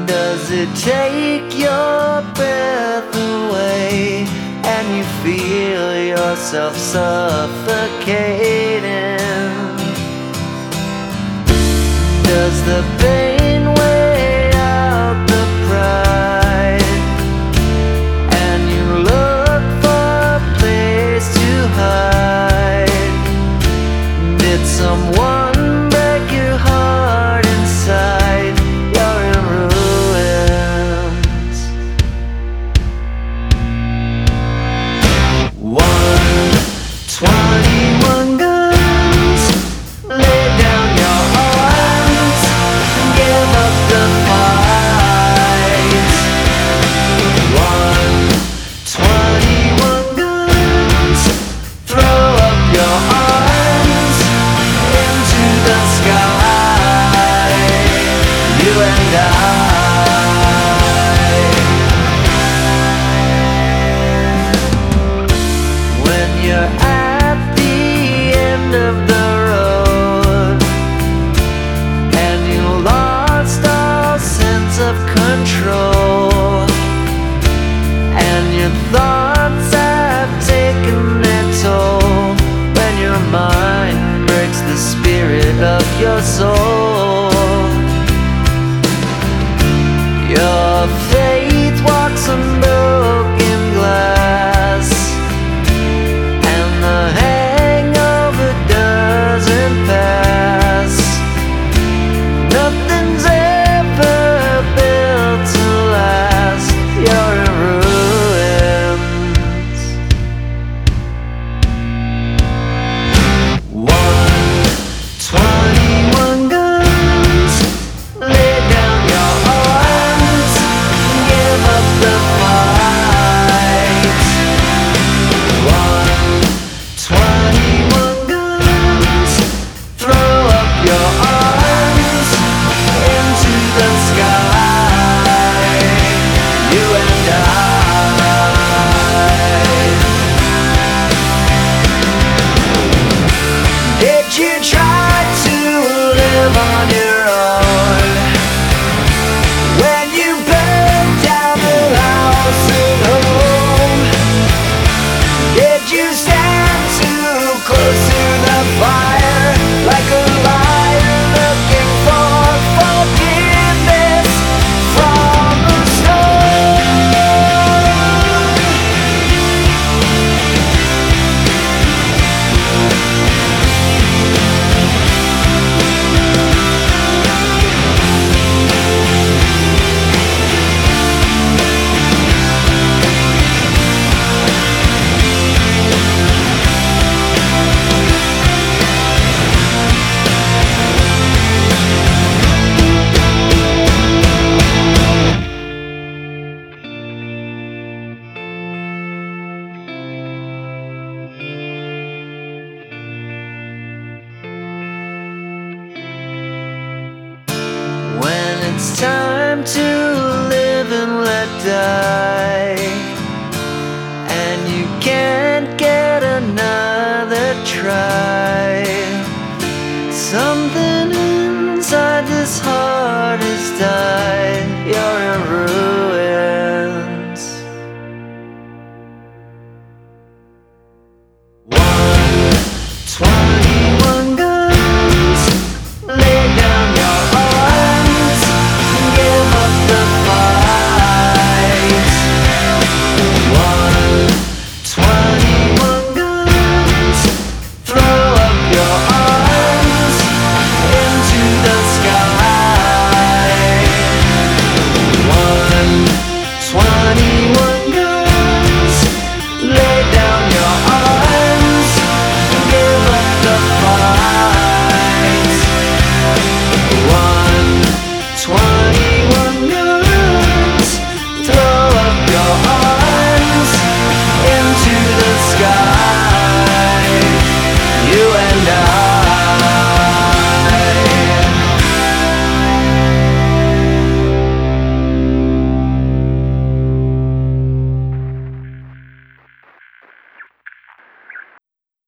Does it take your breath away and you feel yourself suffocating? Does the pain weigh out the pride and you look for a place to hide? Did someone break your heart inside? You're in ruins. 121 guns, lay down your arms, give up the fight. 121 guns, throw up your arms into the sky. You and I. When you're at the end of the road and you lost all sense of control, and your thoughts have taken their toll, when your mind breaks the spirit of your soul, your faith walks on broken glass, and the hangover doesn't pass. Nothing's ever built to last. You're in ruins. 121 guns, lay down your arms, give up the fight. 121 guns, throw up your arms into the sky. You and I. Did you try to live on your own when you burned down the house at home? Did you stand too close to the fire like a liar looking for forgiveness from the storm? When it's time to live and let die,